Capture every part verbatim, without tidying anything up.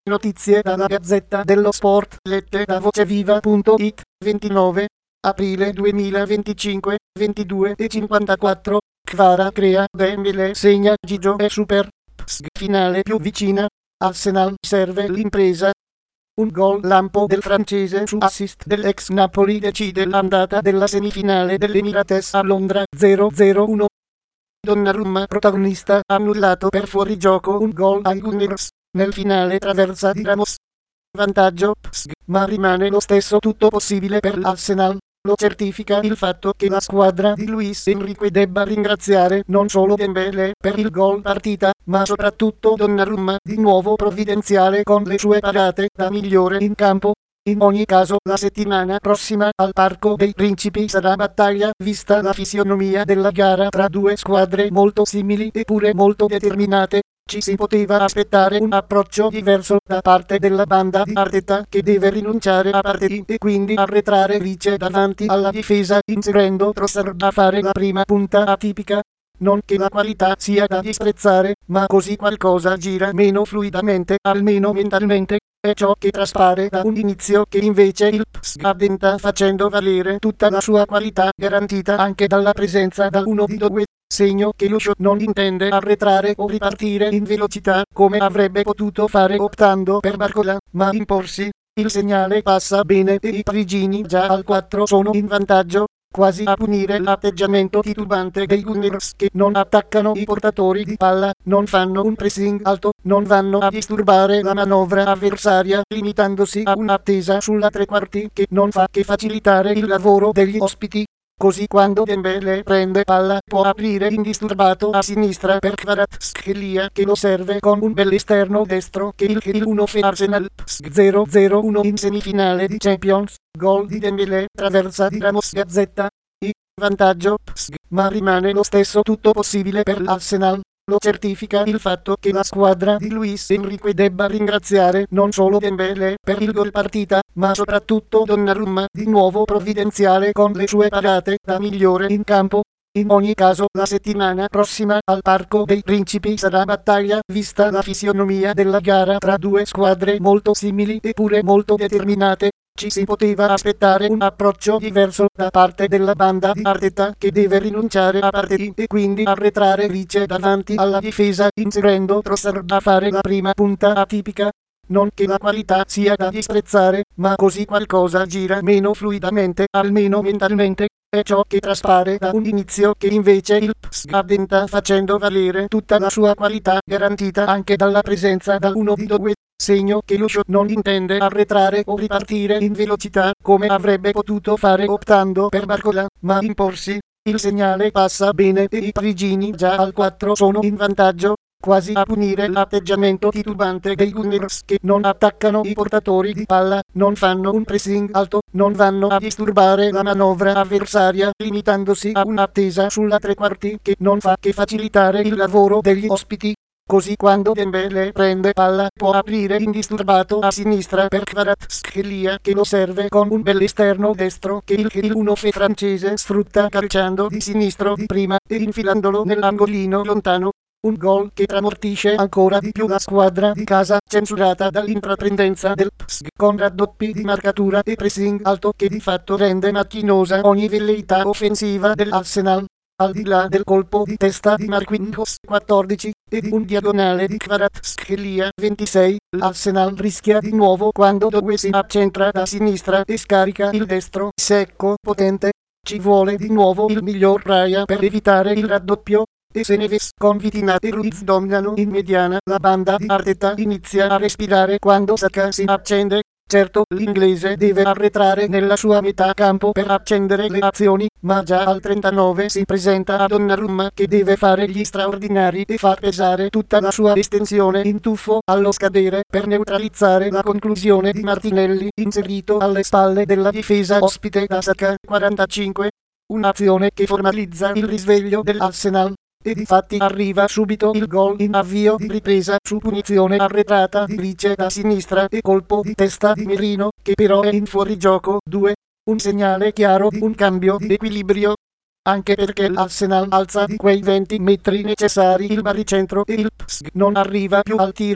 Notizie dalla Gazzetta dello Sport, lette da voceviva punto it, ventinove aprile duemilaventicinque, ventidue e cinquantaquattro. Kvara crea, Dembélé segna, Gigio è super. P S G finale più vicina. Arsenal serve l'impresa. Un gol lampo del francese su assist dell'ex Napoli decide l'andata della semifinale dell'Emirates a Londra. zero zero uno. Donnarumma protagonista, annullato per fuorigioco un gol ai Gunners. Nel finale traversa di Ramos. Vantaggio P S G, ma rimane lo stesso tutto possibile per l'Arsenal. Lo certifica il fatto che la squadra di Luis Enrique debba ringraziare non solo Dembélé per il gol partita, ma soprattutto Donnarumma, di nuovo provvidenziale con le sue parate da migliore in campo. In ogni caso, la settimana prossima al Parco dei Principi sarà battaglia, vista la fisionomia della gara tra due squadre molto simili eppure molto determinate. Ci si poteva aspettare un approccio diverso da parte della banda di Arteta, che deve rinunciare a Partey e quindi arretrare Rice davanti alla difesa, inserendo Trossard a fare la prima punta atipica. Non che la qualità sia da disprezzare, ma così qualcosa gira meno fluidamente, almeno mentalmente. È ciò che traspare da un inizio che invece il P S G addenta facendo valere tutta la sua qualità, garantita anche dalla presenza da uno di due. Segno che Lucio non intende arretrare o ripartire in velocità, come avrebbe potuto fare optando per Barcola, ma imporsi. Il segnale passa bene e i parigini già al quattro sono in vantaggio, quasi a punire l'atteggiamento titubante dei Gunners che non attaccano i portatori di palla, non fanno un pressing alto, non vanno a disturbare la manovra avversaria, limitandosi a un'attesa sulla tre quarti che non fa che facilitare il lavoro degli ospiti. Così quando Dembélé prende palla può aprire indisturbato a sinistra per Kvaratskhelia che lo serve con un bell'esterno destro che il il uno per Arsenal. P S G zero zero uno in semifinale di Champions, gol di Dembélé, traversa di Ramos. Gazzetta I, vantaggio P S G, ma rimane lo stesso tutto possibile per l'Arsenal. Lo certifica il fatto che la squadra di Luis Enrique debba ringraziare non solo Dembélé per il gol partita, ma soprattutto Donnarumma, di nuovo provvidenziale con le sue parate da migliore in campo. In ogni caso, la settimana prossima al Parco dei Principi sarà battaglia, vista la fisionomia della gara tra due squadre molto simili eppure molto determinate. Ci si poteva aspettare un approccio diverso da parte della banda di Arteta, che deve rinunciare a Partey e quindi arretrare Rice davanti alla difesa, inserendo Trossard a fare la prima punta atipica. Non che la qualità sia da disprezzare, ma così qualcosa gira meno fluidamente, almeno mentalmente. È ciò che traspare da un inizio che invece il P S G addenta facendo valere tutta la sua qualità, garantita anche dalla presenza da uno di due. Segno che Lucio non intende arretrare o ripartire in velocità, come avrebbe potuto fare optando per Barcola, ma imporsi. Il segnale passa bene e i parigini già al quattro sono in vantaggio, quasi a punire l'atteggiamento titubante dei Gunners che non attaccano i portatori di palla, non fanno un pressing alto, non vanno a disturbare la manovra avversaria, limitandosi a un'attesa sulla tre quarti che non fa che facilitare il lavoro degli ospiti. Così quando Dembélé prende palla può aprire indisturbato a sinistra per Kvaratskhelia che lo serve con un bell'esterno destro che il il uno per francese sfrutta calciando di sinistro di prima e infilandolo nell'angolino lontano. Un gol che tramortisce ancora di più la squadra di casa, censurata dall'intraprendenza del P S G con raddoppi di marcatura e pressing alto che di fatto rende macchinosa ogni velleità offensiva dell'Arsenal. Al di là del colpo di testa di Marquinhos quattordici e di un diagonale di Kvaratskhelia ventisei, l'Arsenal rischia di nuovo quando Doué si accentra da sinistra e scarica il destro secco, potente. Ci vuole di nuovo il miglior Raya per evitare il raddoppio. E se Neves con Vitinha e Ruiz dominano in mediana, la banda di Arteta inizia a respirare quando Saka si accende. Certo, l'inglese deve arretrare nella sua metà campo per accendere le azioni, ma già al trentanove si presenta a Donnarumma che deve fare gli straordinari e far pesare tutta la sua estensione in tuffo allo scadere per neutralizzare la conclusione di Martinelli, inserito alle spalle della difesa ospite da Saka quarantacinque. Un'azione che formalizza il risveglio dell'Arsenal. E difatti arriva subito il gol in avvio di ripresa su punizione arretrata di Rice da sinistra e colpo di testa di Merino, che però è in fuorigioco. due. Un segnale chiaro di un cambio di equilibrio. Anche perché l'Arsenal alza di quei venti metri necessari il baricentro e il P S G non arriva più al tiro.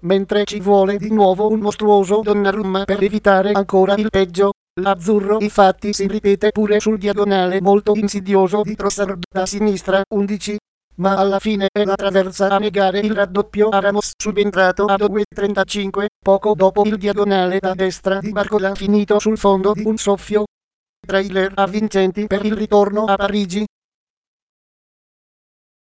mentre ci vuole di nuovo un mostruoso Donnarumma per evitare ancora il peggio. L'azzurro infatti si ripete pure sul diagonale molto insidioso di Trossard da sinistra undici, ma alla fine è la traversa a negare il raddoppio a Ramos subentrato a due trentacinque, poco dopo il diagonale da destra di Barcola finito sul fondo di un soffio. Trailer avvincenti per il ritorno a Parigi.